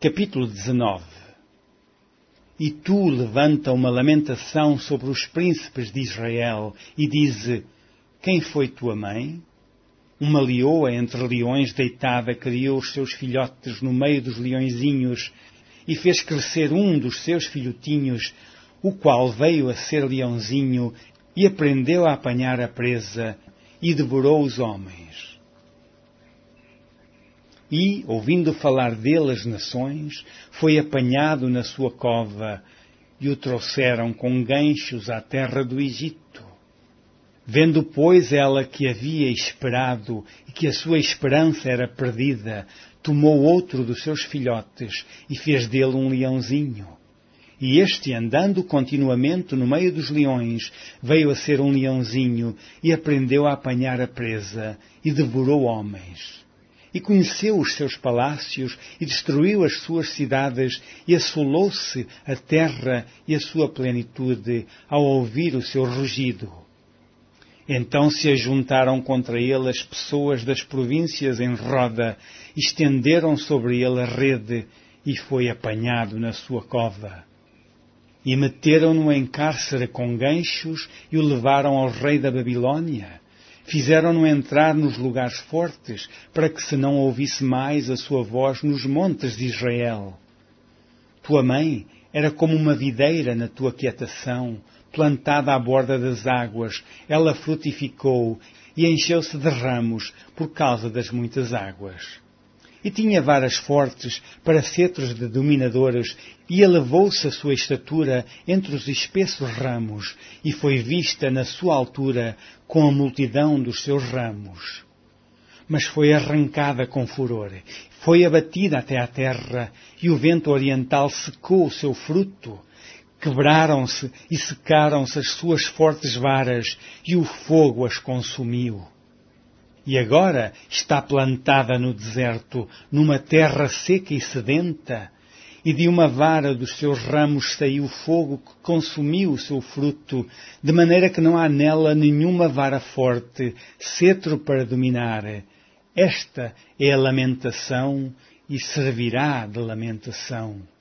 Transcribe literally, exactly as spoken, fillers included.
Capítulo dezenove. E tu levanta uma lamentação sobre os príncipes de Israel e dize: quem foi tua mãe? Uma leoa entre leões deitada criou os seus filhotes no meio dos leõezinhos e fez crescer um dos seus filhotinhos, o qual veio a ser leãozinho e aprendeu a apanhar a presa e devorou os homens. E, ouvindo falar dele as nações, foi apanhado na sua cova e o trouxeram com ganchos à terra do Egito. Vendo, pois, ela que havia esperado e que a sua esperança era perdida, tomou outro dos seus filhotes e fez dele um leãozinho. E este, andando continuamente no meio dos leões, veio a ser um leãozinho e aprendeu a apanhar a presa e devorou homens. E conheceu os seus palácios e destruiu as suas cidades e assolou-se a terra e a sua plenitude ao ouvir o seu rugido. Então se ajuntaram contra ele as pessoas das províncias em roda, estenderam sobre ele a rede e foi apanhado na sua cova. E meteram-no em cárcere com ganchos e o levaram ao rei da Babilônia. Fizeram-no entrar nos lugares fortes, para que se não ouvisse mais a sua voz nos montes de Israel. Tua mãe era como uma videira na tua quietação, plantada à borda das águas. Ela frutificou e encheu-se de ramos por causa das muitas águas. E tinha varas fortes para cetros de dominadores, e elevou-se a sua estatura entre os espessos ramos, e foi vista na sua altura com a multidão dos seus ramos. Mas foi arrancada com furor, foi abatida até à terra, e o vento oriental secou o seu fruto. Quebraram-se e secaram-se as suas fortes varas, e o fogo as consumiu. E agora está plantada no deserto, numa terra seca e sedenta, e de uma vara dos seus ramos saiu fogo que consumiu o seu fruto, de maneira que não há nela nenhuma vara forte, cetro para dominar. Esta é a lamentação e servirá de lamentação.